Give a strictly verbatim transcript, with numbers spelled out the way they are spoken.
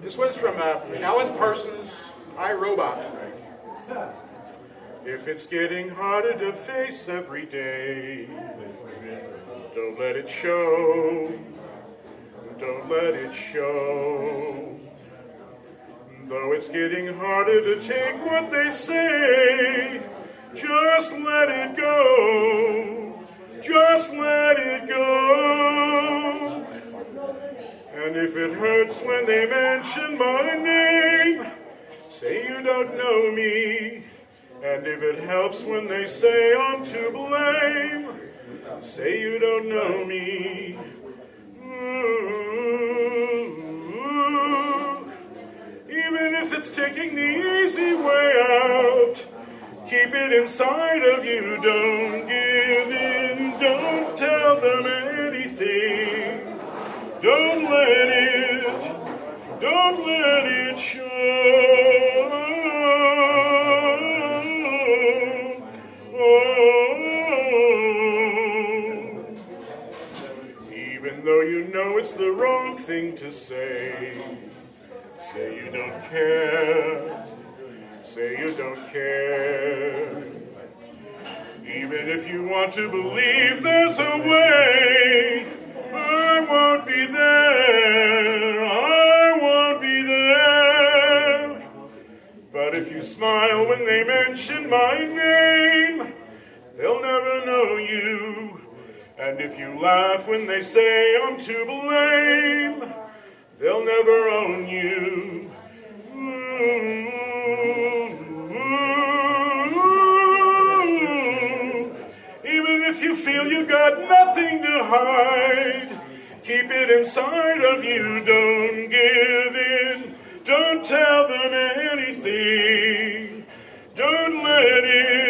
This one's from uh, Alan Parsons' iRobot. If it's getting harder to face every day, don't let it show. Don't let it show. Though it's getting harder to take what they say, just let it go. Just let it go. And if it hurts when they mention my name, say you don't know me. And if it helps when they say I'm to blame, say you don't know me. Ooh, even if it's taking the easy way out, keep it inside of you. Don't give in. Don't tell them anything. Don't let it, don't let it show. Oh. Even though you know it's the wrong thing to say, say you don't care, say you don't care. Even if you want to believe there's a way, I won't be there, I won't be there. But if you smile when they mention my name, they'll never know you. And if you laugh when they say I'm to blame, they'll never own you. Ooh, ooh. Even if you feel you got nothing to hide, keep it inside of you. Don't give in. Don't tell them anything. Don't let it